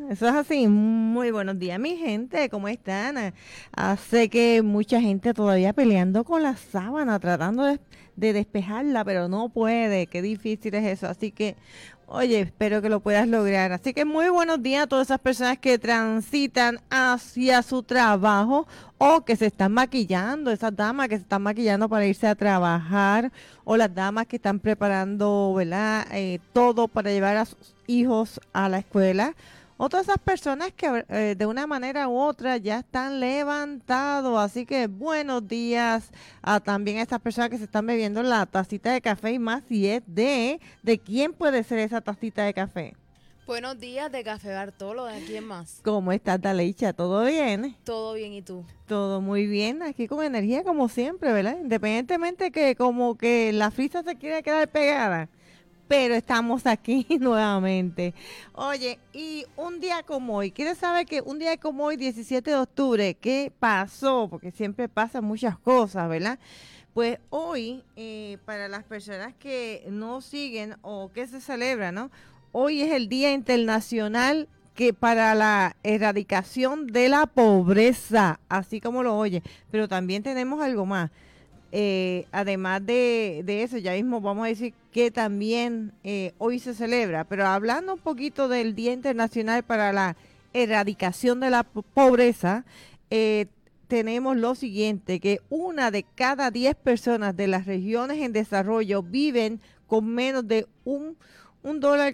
Eso es así. Muy buenos días, mi gente. ¿Cómo están? Sé que mucha gente todavía peleando con la sábana, tratando de despejarla, pero no puede. Qué difícil es eso. Así que, oye, espero que lo puedas lograr. Así que muy buenos días a todas esas personas que transitan hacia su trabajo o que se están maquillando, esas damas que se están maquillando para irse a trabajar o las damas que están preparando, ¿verdad? Todo para llevar a sus hijos a la escuela. O todas esas personas que de una manera u otra ya están levantados. Así que buenos días a también a estas personas que se están bebiendo la tacita de café y más si es ¿de quién puede ser esa tacita de café? Buenos días de Café Bartolo, ¿de quién más? ¿Cómo estás, Daleicha? ¿Todo bien? Todo bien, ¿y tú? Todo muy bien, aquí con energía como siempre, ¿verdad? Independientemente que como que la frisa se quiere quedar pegada, pero estamos aquí nuevamente. Oye, y un día como hoy, ¿quieres saber que un día como hoy, 17 de octubre, qué pasó? Porque siempre pasan muchas cosas, ¿verdad? Pues hoy, para las personas que no siguen o que se celebra, ¿no? Hoy es el Día Internacional que para la erradicación de la pobreza, así como lo oye, pero también tenemos algo más. Además de eso, ya mismo vamos a decir que también hoy se celebra, pero hablando un poquito del Día Internacional para la Erradicación de la Pobreza, eh, tenemos lo siguiente, que una de cada 10 personas de las regiones en desarrollo viven con menos de un dólar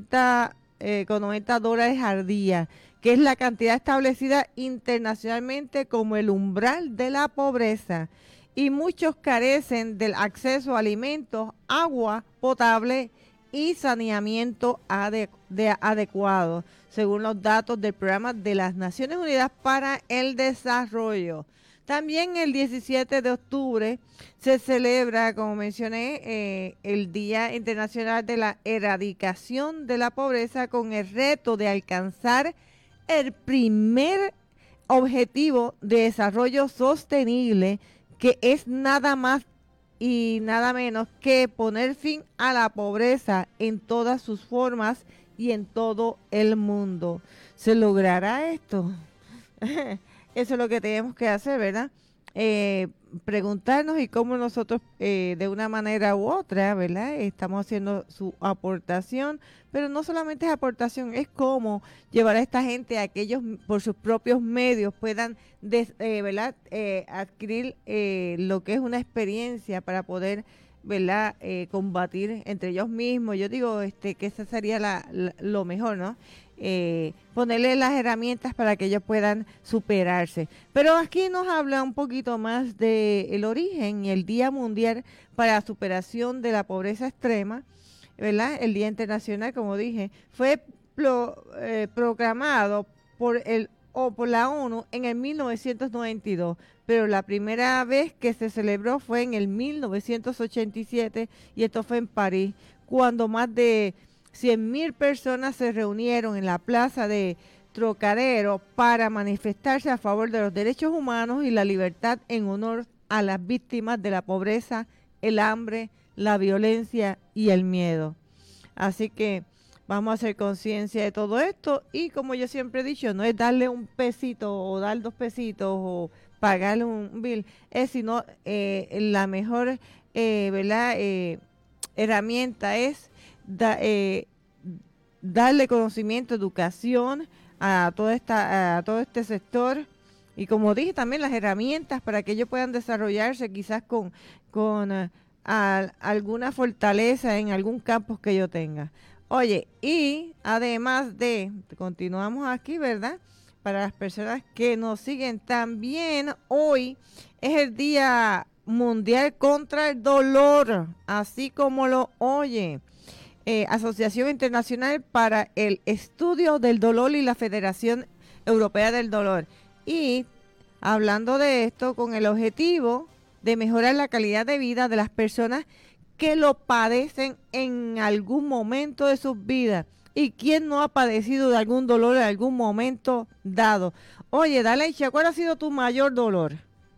con 90 dólares al día, que es la cantidad establecida internacionalmente como el umbral de la pobreza, y muchos carecen del acceso a alimentos, agua potable y saneamiento adecuado, según los datos del Programa de las Naciones Unidas para el Desarrollo. También el 17 de octubre se celebra, como mencioné, el Día Internacional de la Erradicación de la Pobreza con el reto de alcanzar el primer objetivo de desarrollo sostenible, que es nada más y nada menos que poner fin a la pobreza en todas sus formas y en todo el mundo. ¿Se logrará esto? Eso es lo que tenemos que hacer, ¿verdad? Eh, Preguntarnos y cómo nosotros de una manera u otra, ¿verdad? Estamos haciendo su aportación, pero no solamente es aportación, es cómo llevar a esta gente a que ellos por sus propios medios puedan, ¿verdad? Adquirir lo que es una experiencia para poder, ¿verdad? Combatir entre ellos mismos. Yo digo que esa sería lo mejor, ¿no? Ponerle las herramientas para que ellos puedan superarse. Pero aquí nos habla un poquito más del origen y el Día Mundial para la Superación de la Pobreza Extrema, ¿verdad? El Día Internacional, como dije, fue proclamado por la ONU en el 1992, pero la primera vez que se celebró fue en el 1987 y esto fue en París, cuando más de 100.000 personas se reunieron en la plaza de Trocadero para manifestarse a favor de los derechos humanos y la libertad en honor a las víctimas de la pobreza, el hambre, la violencia y el miedo. Así que vamos a hacer conciencia de todo esto y como yo siempre he dicho, no es darle un pesito o dar 2 pesitos o pagarle un bill, es sino la mejor ¿verdad? Herramienta es darle conocimiento, educación a todo este sector y como dije también las herramientas para que ellos puedan desarrollarse quizás con alguna fortaleza en algún campo que yo tenga. Oye, y además continuamos aquí, ¿verdad? Para las personas que nos siguen también, hoy es el Día Mundial contra el Dolor, así como lo oye. Asociación Internacional para el Estudio del Dolor y la Federación Europea del Dolor. Y hablando de esto, con el objetivo de mejorar la calidad de vida de las personas que lo padecen en algún momento de sus vidas. ¿Y quién no ha padecido de algún dolor en algún momento dado? Oye, Dalecha, ¿cuál ha sido tu mayor dolor?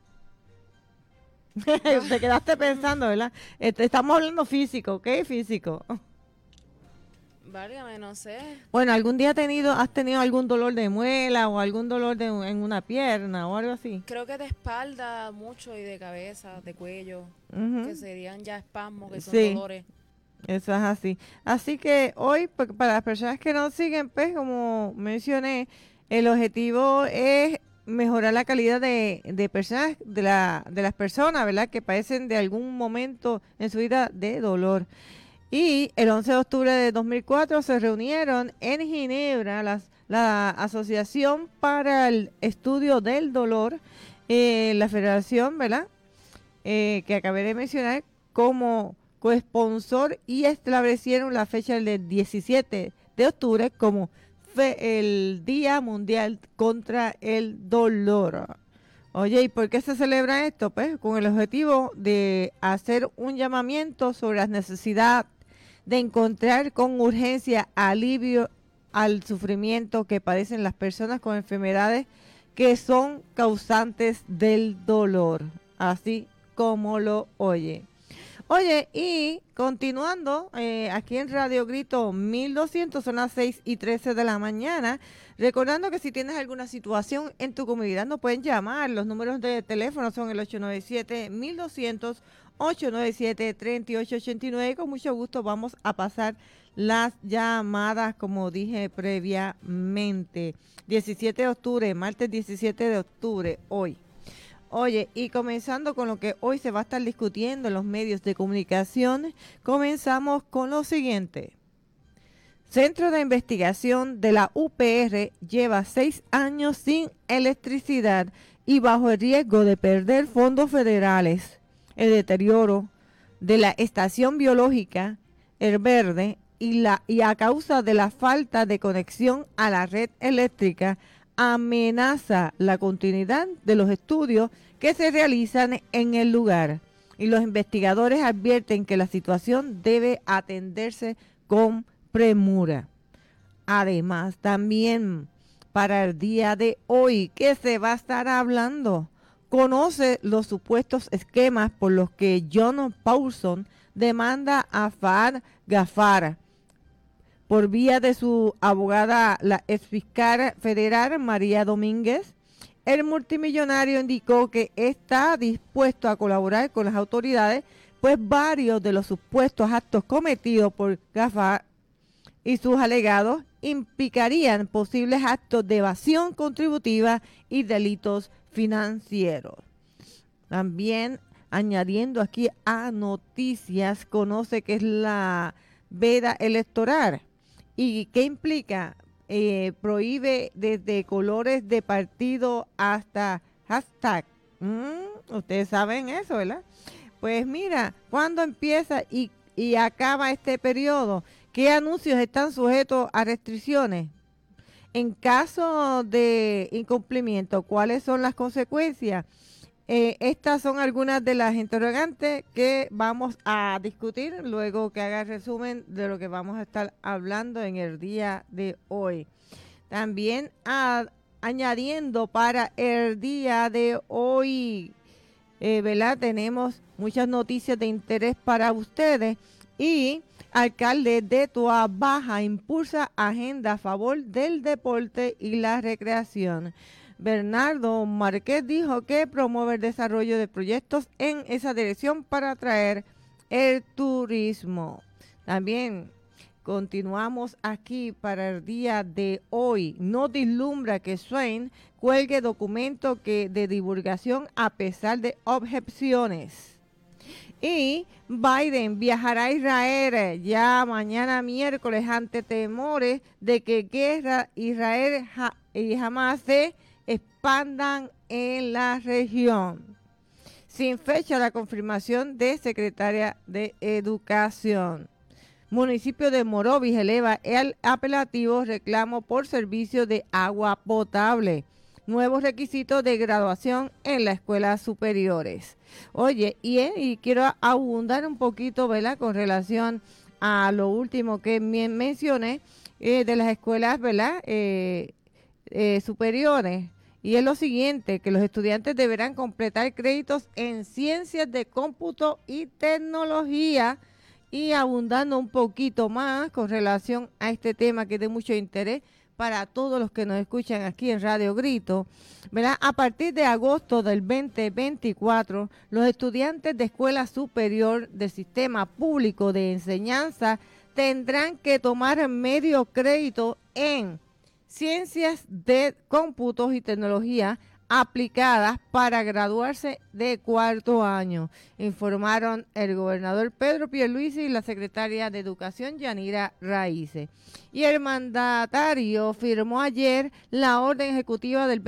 Te quedaste pensando, ¿verdad? Estamos hablando físico, ¿ok? Físico. Válgame, no sé. Bueno, ¿algún día has tenido algún dolor de muela o algún dolor en una pierna o algo así? Creo que de espalda mucho y de cabeza, de cuello, que serían ya espasmos, que son dolores. Eso es así. Así que hoy, para las personas que nos siguen, pues como mencioné, el objetivo es mejorar la calidad de personas, de las personas, ¿verdad? Que padecen de algún momento en su vida de dolor. Y el 11 de octubre de 2004 se reunieron en Ginebra la Asociación para el Estudio del Dolor, la federación, ¿verdad? Que acabé de mencionar como coesponsor, y establecieron la fecha del 17 de octubre como el Día Mundial contra el Dolor. Oye, ¿y por qué se celebra esto? Pues con el objetivo de hacer un llamamiento sobre la necesidad de encontrar con urgencia alivio al sufrimiento que padecen las personas con enfermedades que son causantes del dolor, así como lo oye. Oye, y continuando, aquí en Radio Grito 1200, son las 6:13 de la mañana, recordando que si tienes alguna situación en tu comunidad nos pueden llamar. Los números de teléfono son el 897-1200, 897-3889. Con mucho gusto vamos a pasar las llamadas, como dije previamente. 17 de octubre, martes 17 de octubre, hoy. Oye, y comenzando con lo que hoy se va a estar discutiendo en los medios de comunicación, comenzamos con lo siguiente. Centro de Investigación de la UPR lleva 6 años sin electricidad y bajo el riesgo de perder fondos federales. El deterioro de la estación biológica El Verde y a causa de la falta de conexión a la red eléctrica amenaza la continuidad de los estudios que se realizan en el lugar, y los investigadores advierten que la situación debe atenderse con premura. Además, también para el día de hoy, ¿qué se va a estar hablando? Conoce los supuestos esquemas por los que John Paulson demanda a Fahad Ghaffar por vía de su abogada, la exfiscal federal María Domínguez. El multimillonario indicó que está dispuesto a colaborar con las autoridades, pues varios de los supuestos actos cometidos por Ghaffar y sus alegados implicarían posibles actos de evasión contributiva y delitos financieros. También, añadiendo aquí a noticias, conoce qué es la veda electoral y qué implica. Prohíbe desde colores de partido hasta hashtag. Ustedes saben eso, ¿verdad? Pues mira, ¿cuándo empieza y acaba este periodo? ¿Qué anuncios están sujetos a restricciones? En caso de incumplimiento, ¿cuáles son las consecuencias? Estas son algunas de las interrogantes que vamos a discutir luego que haga el resumen de lo que vamos a estar hablando en el día de hoy. También añadiendo para el día de hoy, ¿verdad? Tenemos muchas noticias de interés para ustedes. Y alcalde de Toa Baja impulsa agenda a favor del deporte y la recreación. Bernardo Márquez dijo que promueve el desarrollo de proyectos en esa dirección para atraer el turismo. También continuamos aquí para el día de hoy. No vislumbra que Swain cuelgue documento de divulgación a pesar de objeciones. Y Biden viajará a Israel ya mañana miércoles ante temores de que guerra Israel y Hamas se expandan en la región. Sin fecha la confirmación de secretaria de Educación. Municipio de Morovis eleva el apelativo reclamo por servicio de agua potable. Nuevos requisitos de graduación en las escuelas superiores. Oye, y quiero abundar un poquito, ¿verdad?, con relación a lo último que mencioné de las escuelas, ¿verdad?, superiores. Y es lo siguiente, que los estudiantes deberán completar créditos en ciencias de cómputo y tecnología Y abundando un poquito más con relación a este tema que es de mucho interés para todos los que nos escuchan aquí en Radio Grito, ¿verdad? A partir de agosto del 2024, los estudiantes de escuela superior del sistema público de enseñanza tendrán que tomar medio crédito en ciencias de cómputos y tecnología aplicadas para graduarse de cuarto año, informaron el gobernador Pedro Pierluisi y la secretaria de Educación Yanira Raíces. Y el mandatario firmó ayer la orden ejecutiva del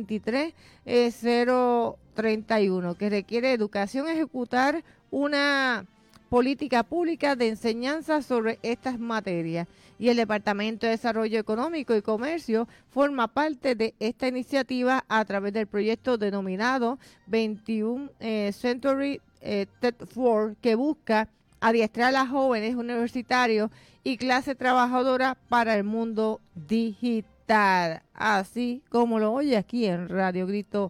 2023-031 que requiere educación ejecutar una política pública de enseñanza sobre estas materias. Y el Departamento de Desarrollo Económico y Comercio forma parte de esta iniciativa a través del proyecto denominado 21 Century Tech Force, que busca adiestrar a jóvenes universitarios y clase trabajadora para el mundo digital, así como lo oye aquí en Radio Grito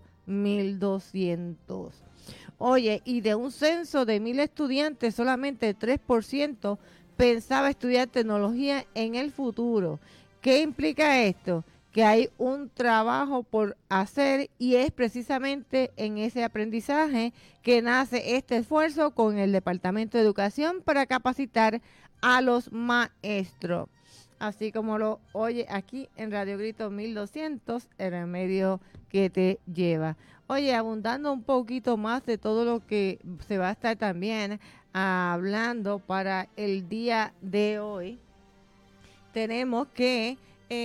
1200. Oye, y de un censo de 1,000 estudiantes, solamente el 3% pensaba estudiar tecnología en el futuro. ¿Qué implica esto? Que hay un trabajo por hacer y es precisamente en ese aprendizaje que nace este esfuerzo con el Departamento de Educación para capacitar a los maestros. Así como lo oye aquí en Radio Grito 1200, el remedio que te lleva. Oye, abundando un poquito más de todo lo que se va a estar también hablando para el día de hoy, tenemos que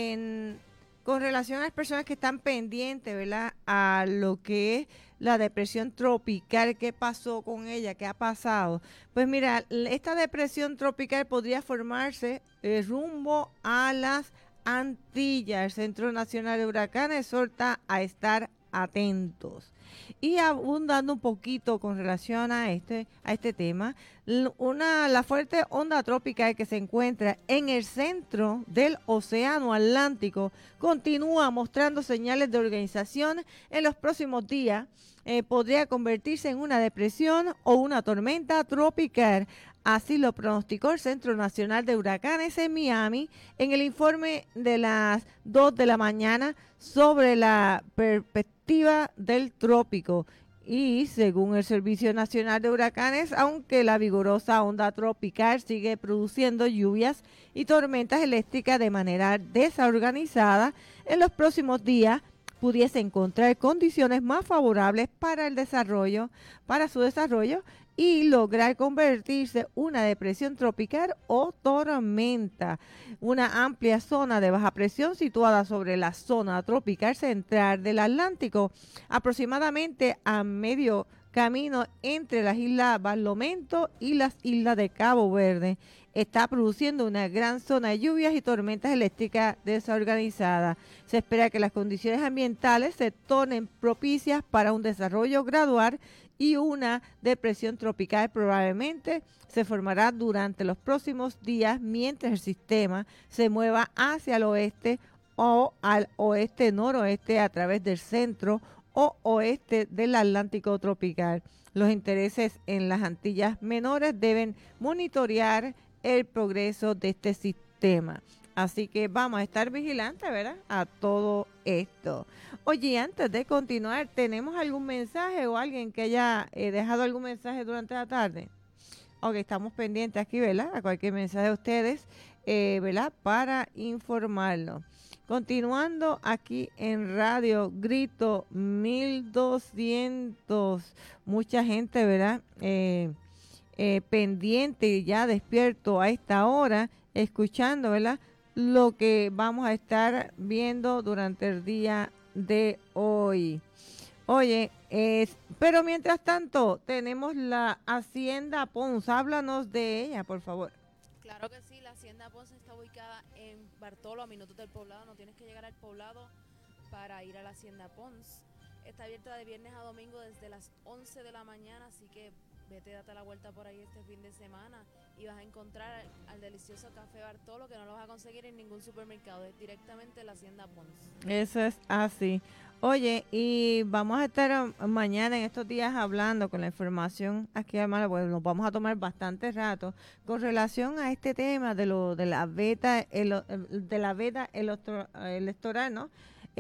con relación a las personas que están pendientes, ¿verdad?, a lo que es la depresión tropical, ¿qué pasó con ella? ¿Qué ha pasado? Pues mira, esta depresión tropical podría formarse rumbo a las Antillas. El Centro Nacional de Huracanes exhorta a estar atentos. Y abundando un poquito con relación a este tema, la fuerte onda tropical que se encuentra en el centro del Océano Atlántico continúa mostrando señales de organización. En los próximos días podría convertirse en una depresión o una tormenta tropical. Así lo pronosticó el Centro Nacional de Huracanes en Miami en el informe de las 2 de la mañana sobre la perspectiva del trópico. Y según el Servicio Nacional de Huracanes, aunque la vigorosa onda tropical sigue produciendo lluvias y tormentas eléctricas de manera desorganizada, en los próximos días pudiese encontrar condiciones más favorables para su desarrollo y lograr convertirse en una depresión tropical o tormenta. Una amplia zona de baja presión situada sobre la zona tropical central del Atlántico, aproximadamente a medio camino entre las islas Barlovento y las islas de Cabo Verde, está produciendo una gran zona de lluvias y tormentas eléctricas desorganizadas. Se espera que las condiciones ambientales se tornen propicias para un desarrollo gradual y una depresión tropical probablemente se formará durante los próximos días mientras el sistema se mueva hacia el oeste o al oeste-noroeste a través del centro o oeste del Atlántico tropical. Los intereses en las Antillas Menores deben monitorear el progreso de este sistema. Así que vamos a estar vigilantes, ¿verdad?, a todo esto. Oye, antes de continuar, ¿tenemos algún mensaje o alguien que haya dejado algún mensaje durante la tarde? Ok, estamos pendientes aquí, ¿verdad?, a cualquier mensaje de ustedes, ¿verdad?, para informarnos. Continuando aquí en Radio Grito 1200, mucha gente, ¿verdad?, pendiente y ya despierto a esta hora, escuchando, ¿verdad?, lo que vamos a estar viendo durante el día de hoy. Oye, pero mientras tanto, tenemos la Hacienda Ponce. Háblanos de ella, por favor. Claro que sí, la Hacienda Ponce está ubicada en Bartolo, a minutos del Poblado. No tienes que llegar al Poblado para ir a la Hacienda Ponce. Está abierta de viernes a domingo desde las 11 de la mañana, así que vete, date la vuelta por ahí este fin de semana y vas a encontrar al delicioso café Bartolo, que no lo vas a conseguir en ningún supermercado, es directamente de la Hacienda Ponce. Eso es así. Oye, y vamos a estar mañana en estos días hablando con la información aquí, hermano, pues nos vamos a tomar bastante rato con relación a este tema de la veda, de la veda electoral, ¿no?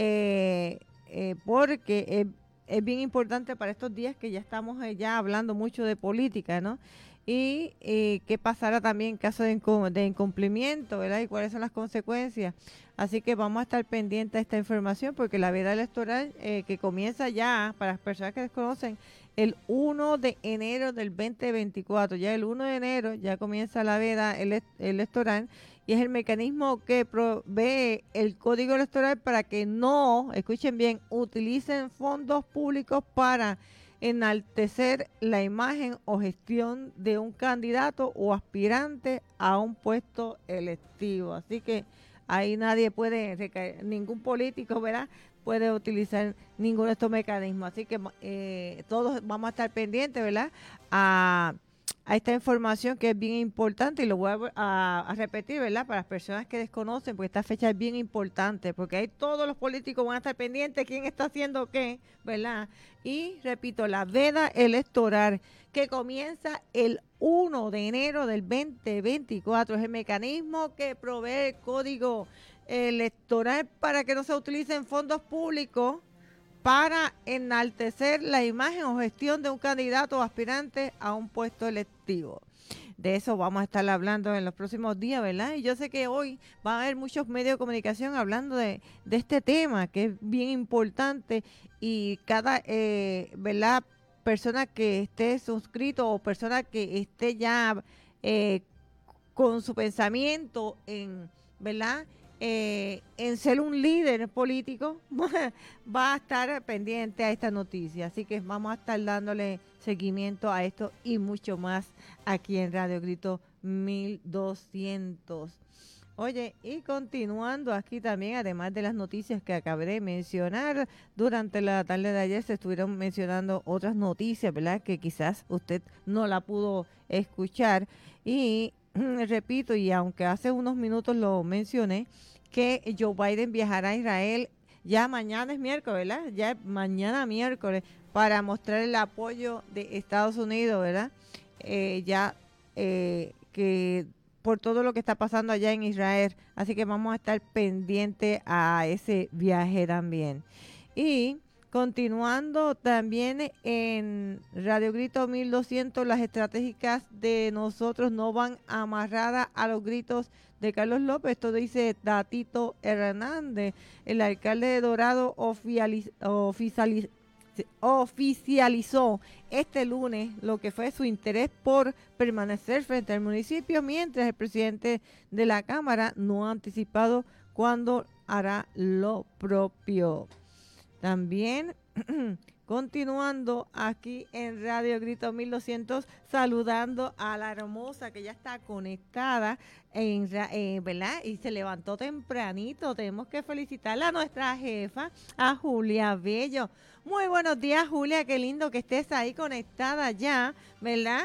Porque es bien importante para estos días que ya estamos ya hablando mucho de política, ¿no? Y qué pasará también en caso de incumplimiento, ¿verdad? Y cuáles son las consecuencias. Así que vamos a estar pendientes de esta información porque la veda electoral que comienza ya, para las personas que desconocen, el 1 de enero del 2024. Ya el 1 de enero ya comienza la veda electoral y es el mecanismo que provee el código electoral para que no, escuchen bien, utilicen fondos públicos para enaltecer la imagen o gestión de un candidato o aspirante a un puesto electivo. Así que ahí nadie puede, ningún político, ¿verdad?, puede utilizar ninguno de estos mecanismos. Así que todos vamos a estar pendientes, ¿verdad?, a esta información que es bien importante y lo voy a repetir, ¿verdad?, para las personas que desconocen, porque esta fecha es bien importante, porque ahí todos los políticos van a estar pendientes quién está haciendo qué, ¿verdad? Y repito, la veda electoral que comienza el 1 de enero del 2024 es el mecanismo que provee el código electoral para que no se utilicen fondos públicos para enaltecer la imagen o gestión de un candidato o aspirante a un puesto electivo. De eso vamos a estar hablando en los próximos días, ¿verdad? Y yo sé que hoy va a haber muchos medios de comunicación hablando de este tema, que es bien importante y cada, ¿verdad?, persona que esté suscrito o persona que esté ya con su pensamiento en, ¿verdad?, en ser un líder político, va a estar pendiente a esta noticia. Así que vamos a estar dándole seguimiento a esto y mucho más aquí en Radio Grito 1200. Oye, y continuando aquí también, además de las noticias que acabé de mencionar, durante la tarde de ayer se estuvieron mencionando otras noticias, ¿verdad?, que quizás usted no la pudo escuchar. Y repito, y aunque hace unos minutos lo mencioné, que Joe Biden viajará a Israel ya mañana, es miércoles, ¿verdad? Ya mañana miércoles, para mostrar el apoyo de Estados Unidos, ¿verdad? Que por todo lo que está pasando allá en Israel. Así que vamos a estar pendientes a ese viaje también. Y continuando también en Radio Grito 1200, las estratégicas de nosotros no van amarradas a los gritos de Carlos López. Esto dice Tatito Hernández, el alcalde de Dorado oficializó este lunes lo que fue su interés por permanecer frente al municipio, mientras el presidente de la Cámara no ha anticipado cuándo hará lo propio. También continuando aquí en Radio Grito 1200, saludando a la hermosa que ya está conectada, ¿verdad? Y se levantó tempranito. Tenemos que felicitarla a nuestra jefa, a Julia Bello. Muy buenos días, Julia, qué lindo que estés ahí conectada ya, ¿verdad?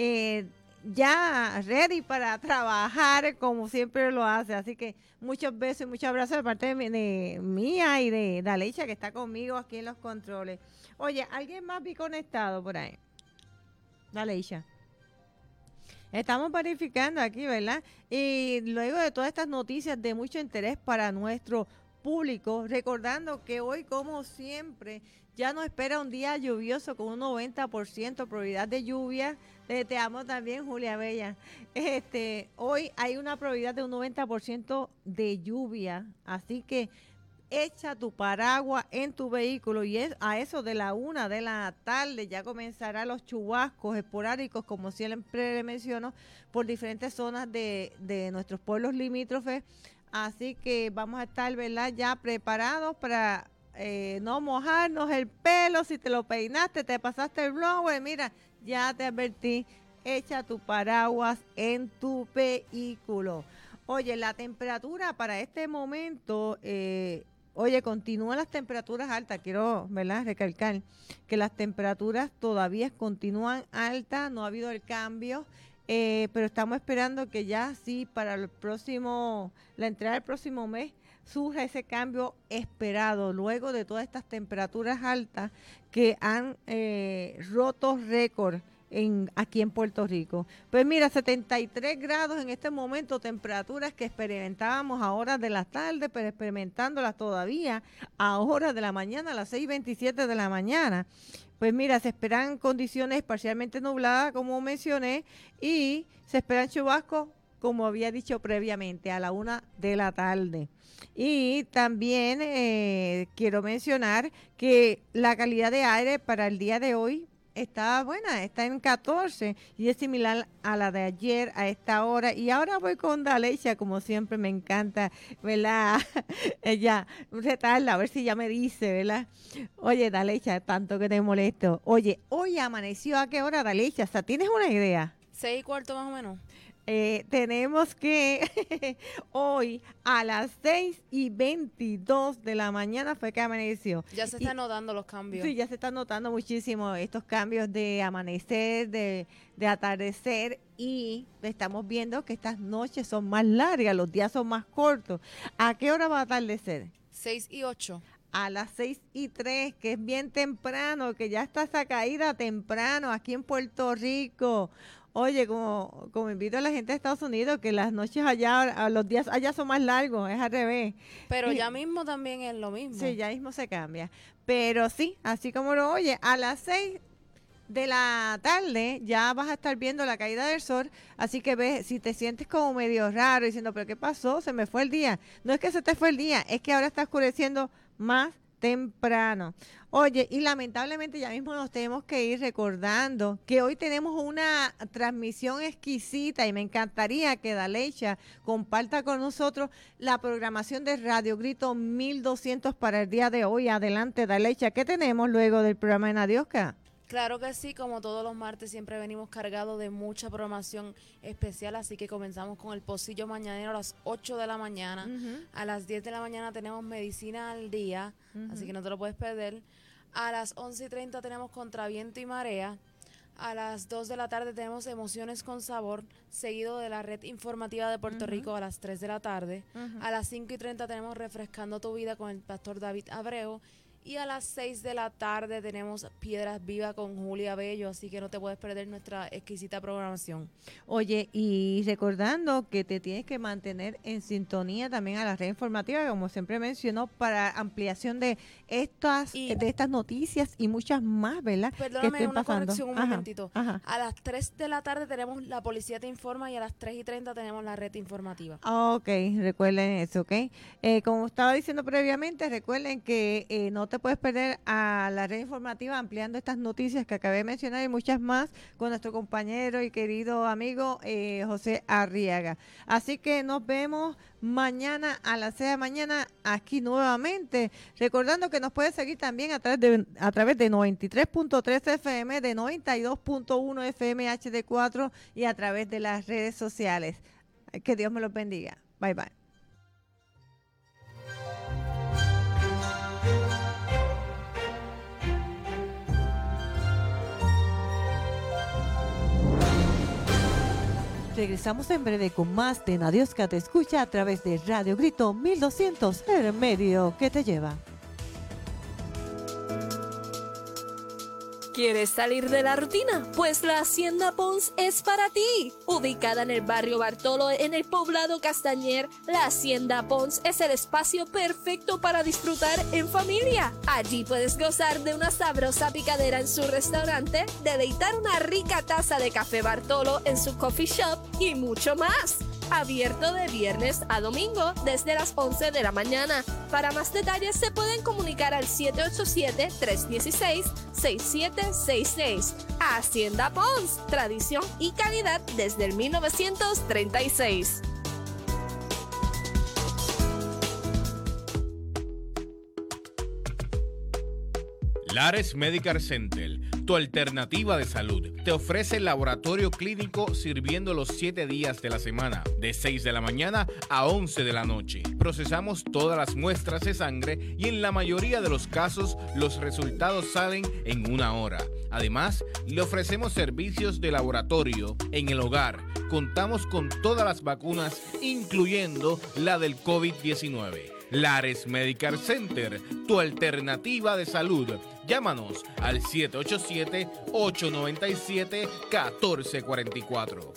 Ya ready para trabajar como siempre lo hace. Así que muchos besos y muchos abrazos de parte de mía y de Dalecha, que está conmigo aquí en los controles. Oye, ¿alguien más vi conectado por ahí? Dalecha. Estamos verificando aquí, ¿verdad? Y luego de todas estas noticias de mucho interés para nuestro público, recordando que hoy, como siempre, ya nos espera un día lluvioso con un 90% probabilidad de lluvia. Te amo también, Julia Bella. Hoy hay una probabilidad de un 90% de lluvia, así que echa tu paraguas en tu vehículo y a eso de la 1 de la tarde ya comenzarán los chubascos esporádicos, como siempre le menciono, por diferentes zonas de nuestros pueblos limítrofes. Así que vamos a estar, ¿verdad?, ya preparados para no mojarnos el pelo. Si te lo peinaste, te pasaste el blower, mira, ya te advertí, echa tu paraguas en tu vehículo. Oye, la temperatura para este momento Oye, continúan las temperaturas altas, quiero, ¿verdad?, recalcar que las temperaturas todavía continúan altas, no ha habido el cambio, pero estamos esperando que ya sí para la entrada del próximo mes surja ese cambio esperado luego de todas estas temperaturas altas que han roto récord aquí en Puerto Rico. Pues mira, 73 grados en este momento, temperaturas que experimentábamos a horas de la tarde, pero experimentándolas todavía a horas de la mañana, a las 6:27 de la mañana. Pues mira, se esperan condiciones parcialmente nubladas, como mencioné, y se esperan chubascos, como había dicho previamente, a la 1 de la tarde. Y también quiero mencionar que la calidad de aire para el día de hoy está buena, está en 14 y es similar a la de ayer a esta hora. Y ahora voy con Dalecha, como siempre me encanta, ¿verdad? Ella retarla, a ver si ya me dice, ¿verdad? Oye, Dalecha, tanto que te molesto. Oye, hoy amaneció, ¿a qué hora, Dalecha? ¿Hasta tienes una idea? 6:15 más o menos. Tenemos que hoy a las 6:22 de la mañana fue que amaneció. Ya se están notando los cambios. Sí, ya se están notando muchísimo estos cambios de amanecer, de atardecer, y estamos viendo que estas noches son más largas, los días son más cortos. ¿A qué hora va a atardecer? 6:08. A las 6:03, que es bien temprano, que ya está esa caída temprano aquí en Puerto Rico. Oye, como invito a la gente de Estados Unidos, que las noches allá, los días allá son más largos, es al revés. Pero ya mismo también es lo mismo. Sí, ya mismo se cambia. Pero sí, así como lo oye, a las 6 de la tarde ya vas a estar viendo la caída del sol, así que ves, si te sientes como medio raro, diciendo, ¿pero qué pasó? Se me fue el día. No es que se te fue el día, es que ahora está oscureciendo más temprano. Oye, y lamentablemente ya mismo nos tenemos que ir recordando que hoy tenemos una transmisión exquisita y me encantaría que Dalecha comparta con nosotros la programación de Radio Grito 1200 para el día de hoy. Adelante, Dalecha, ¿qué tenemos luego del programa de Nadiosca? Claro que sí, como todos los martes siempre venimos cargados de mucha programación especial, así que comenzamos con el Pocillo Mañanero a las 8 de la mañana. A las 10 de la mañana tenemos Medicina al Día, así que no te lo puedes perder. A las 11:30 tenemos Contraviento y Marea. A las 2 de la tarde tenemos Emociones con Sabor, seguido de la Red Informativa de Puerto Rico a las 3 de la tarde. A las 5:30 tenemos Refrescando tu Vida con el pastor David Abreu. Y a las 6 de la tarde tenemos Piedras Vivas con Julia Bello, así que no te puedes perder nuestra exquisita programación. Oye, y recordando que te tienes que mantener en sintonía también a la red informativa, como siempre mencionó, para ampliación de estas noticias y muchas más, ¿verdad? Perdóname, una corrección un momentito. Ajá. A las 3 de la tarde tenemos La Policía Te Informa y a las 3:30 tenemos la Red Informativa. Ok, recuerden eso, ¿ok? Como estaba diciendo previamente, recuerden que no te puedes perder a la red informativa ampliando estas noticias que acabé de mencionar y muchas más con nuestro compañero y querido amigo José Arriaga. Así que nos vemos mañana a las 6 de la mañana aquí nuevamente. Recordando que nos puedes seguir también a través de 93.3 FM, de 92.1 FM HD4 y a través de las redes sociales. Que Dios me los bendiga. Bye, bye. Regresamos en breve con más de Nadiosca Te Escucha a través de Radio Grito 1200, el medio que te lleva. ¿Quieres salir de la rutina? Pues la Hacienda Ponce es para ti. Ubicada en el barrio Bartolo, en el poblado Castañer, la Hacienda Ponce es el espacio perfecto para disfrutar en familia. Allí puedes gozar de una sabrosa picadera en su restaurante, deleitar una rica taza de café Bartolo en su coffee shop y mucho más. Abierto de viernes a domingo desde las 11 de la mañana. Para más detalles se pueden comunicar al 787-316-6766. Hacienda Ponce, tradición y calidad desde el 1936. Lares Medical Center, tu alternativa de salud. Te ofrece el laboratorio clínico sirviendo los 7 días de la semana, de 6 de la mañana a 11 de la noche. Procesamos todas las muestras de sangre y en la mayoría de los casos los resultados salen en 1 hora. Además, le ofrecemos servicios de laboratorio en el hogar. Contamos con todas las vacunas, incluyendo la del COVID-19. Lares Medical Center, tu alternativa de salud. Llámanos al 787-897-1444.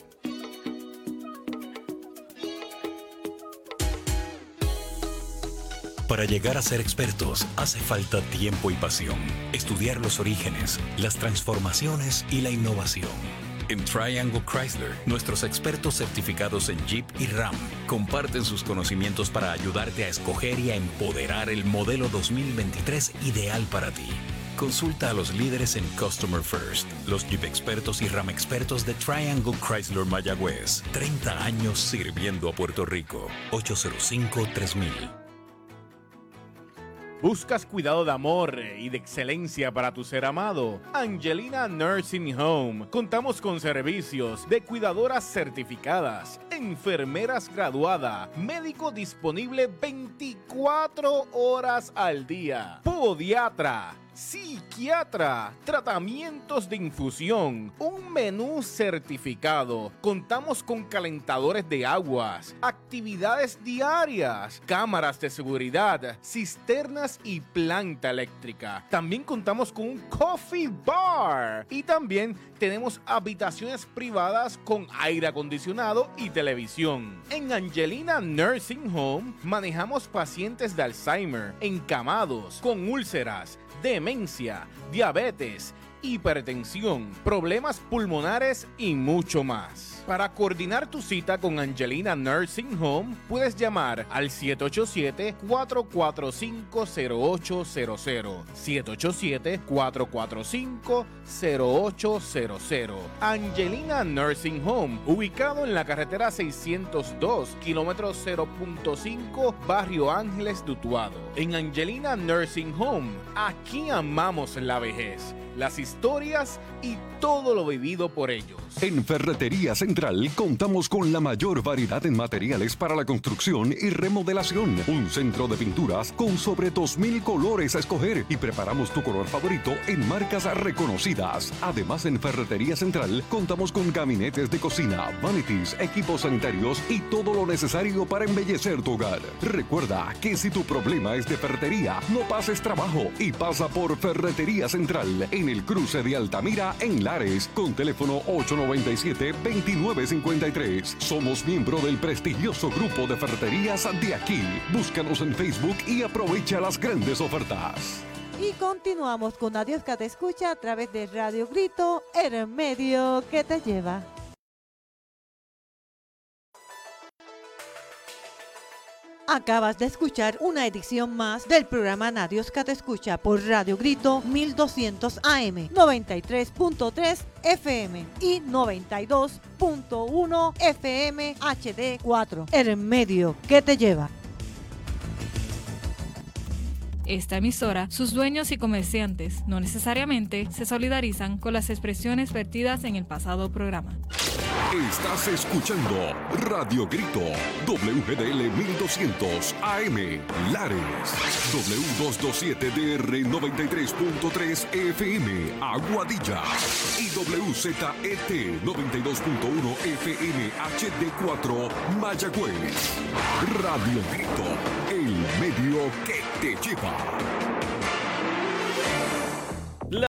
Para llegar a ser expertos hace falta tiempo y pasión. Estudiar los orígenes, las transformaciones y la innovación. En Triangle Chrysler, nuestros expertos certificados en Jeep y Ram comparten sus conocimientos para ayudarte a escoger y a empoderar el modelo 2023 ideal para ti. Consulta a los líderes en Customer First, los Jeep expertos y Ram expertos de Triangle Chrysler Mayagüez. 30 años sirviendo a Puerto Rico. 805-3000. ¿Buscas cuidado de amor y de excelencia para tu ser amado? Angelina Nursing Home. Contamos con servicios de cuidadoras certificadas, enfermeras graduadas, médico disponible 24 horas al día, podiatra, psiquiatra, tratamientos de infusión, un menú certificado. Contamos con calentadores de aguas, actividades diarias, cámaras de seguridad, cisternas y planta eléctrica. También contamos con un coffee bar y también tenemos habitaciones privadas con aire acondicionado y televisión. En Angelina Nursing Home manejamos pacientes de Alzheimer, encamados, con úlceras, demencia, diabetes, hipertensión, problemas pulmonares y mucho más. Para coordinar tu cita con Angelina Nursing Home, puedes llamar al 787-445-0800. 787-445-0800. Angelina Nursing Home, ubicado en la carretera 602, kilómetro 0.5, Barrio Ángeles de Utuado. En Angelina Nursing Home, aquí amamos la vejez, las historias y todo lo vivido por ellos. En Ferretería Central contamos con la mayor variedad en materiales para la construcción y remodelación. Un centro de pinturas con sobre 2,000 colores a escoger y preparamos tu color favorito en marcas reconocidas. Además, en Ferretería Central contamos con gabinetes de cocina, vanities, equipos sanitarios y todo lo necesario para embellecer tu hogar. Recuerda que si tu problema es de ferretería, no pases trabajo y pasa por Ferretería Central en el cruce de Altamira en Lares con teléfono 897-2953. Somos miembro del prestigioso grupo de ferreterías de aquí. Búscanos en Facebook y aprovecha las grandes ofertas. Y continuamos con Adiós que te escucha a través de Radio Grito, el medio que te lleva. Acabas de escuchar una edición más del programa Nadios que te escucha por Radio Grito 1200 AM, 93.3 FM y 92.1 FM HD4. El medio que te lleva. Esta emisora, sus dueños y comerciantes no necesariamente se solidarizan con las expresiones vertidas en el pasado programa. Estás escuchando Radio Grito, WGDL 1200 AM, Lares, W227DR 93.3 FM, Aguadilla y WZET 92.1 FM HD4, Mayagüez. Radio Grito, el medio que te lleva.